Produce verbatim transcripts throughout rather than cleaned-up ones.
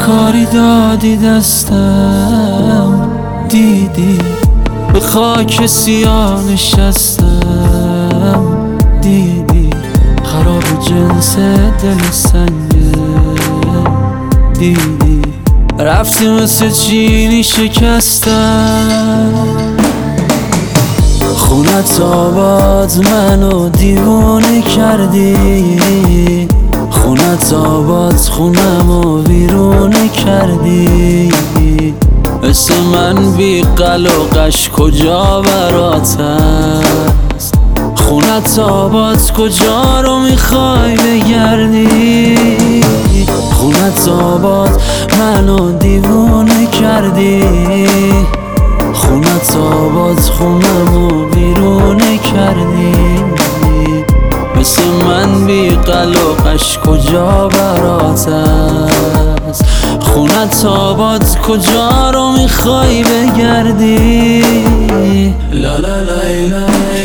کاری دادی دستم، دیدی به خاک سیاه نشستم، دیدی خراب جنس دل سنگه، دیدی رفتی مثل چینی شکستم. خونت آباد منو دیوونه کردی، خونت آباد خونمو ویرونه کردی، مثل من بی قل و قش کجا برات هست؟ خونت آباد کجا رو میخوای بگردی؟ خونت آباد منو دیوونه کردی، خونت آباد خونمو بیرونه کردی، مثل من بی قل و قش کجا برات هست؟ خونت آباد کجا رو میخوای بگردی؟ لا لا لا لا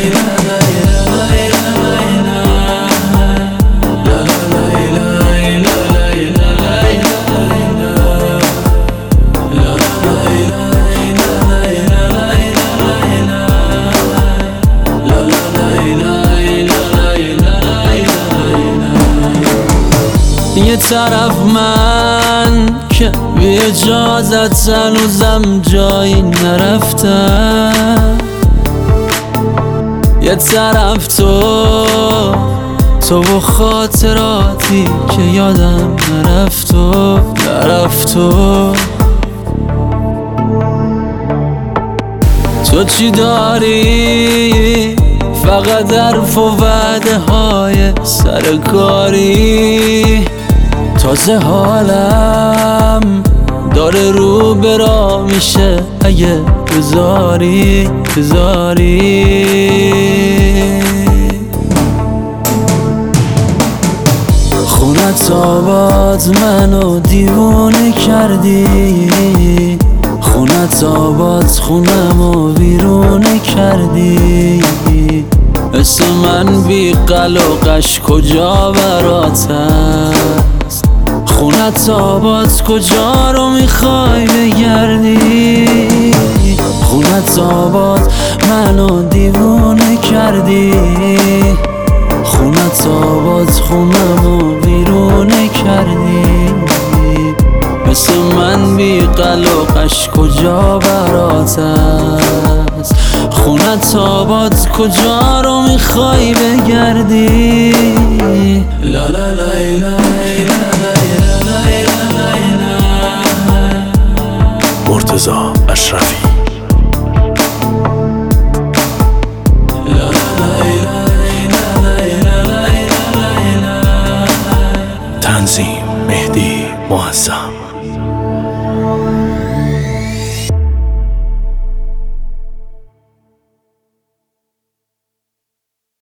یه طرف من که بی اجازت هنوزم جایی نرفتم، یه طرف تو تو و خاطراتی که یادم نرفت و نرفت تو تو چی داری؟ فقط حرف و وعده های سرکاری، تازه حالم داره رو برا میشه اگه بذاری بذاری. خونت آباد منو دیوونه کردی، خونت آباد خونمو ویرونه کردی، مثل من بی قل و قش کجا برات هست؟ خونت آباد کجا رو میخوای بگردی؟ خونت آباد منو دیوونه کردی، خونت آباد خونمو بیرونه کردی، مثل من بی قل و قش کجا برات هست؟ خونت آباد کجا رو میخوای بگردی؟ لا لا لا لا مرتضی اشرفی. تنظیم مهدی معظم.